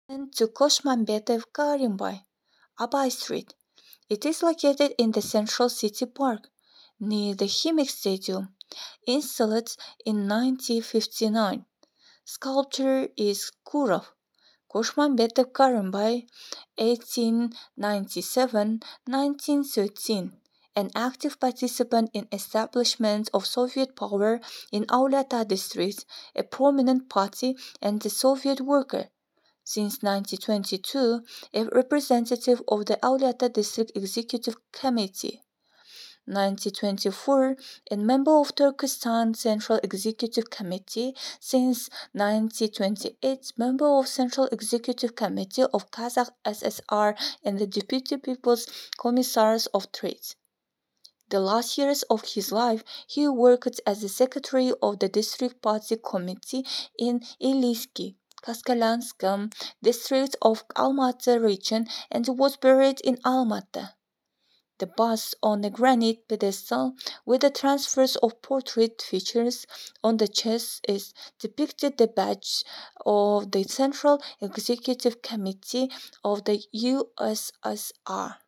And to Koshmanbetevka Rimbai, Abai Street. It is located in the Central City Park, near the Khimik Stadium, installed in 1959. Sculptor is Kurov, Koshmanbetevka Rimbai, 1897-1913, an active participant in establishment of Soviet power in Auliata district, a prominent party and a Soviet worker. Since 1922, a representative of the Auliata District Executive Committee. 1924, a member of Turkestan Central Executive Committee. Since 1928, member of Central Executive Committee of Kazakh SSR and the Deputy People's Commissars of Trade. The last years of his life, he worked as the secretary of the district party committee in Iliyski, Kaskalanskam district of Almaty region and was buried in Almaty. The bust on a granite pedestal with the transfers of portrait features on the chest is depicted the badge of the Central Executive Committee of the USSR.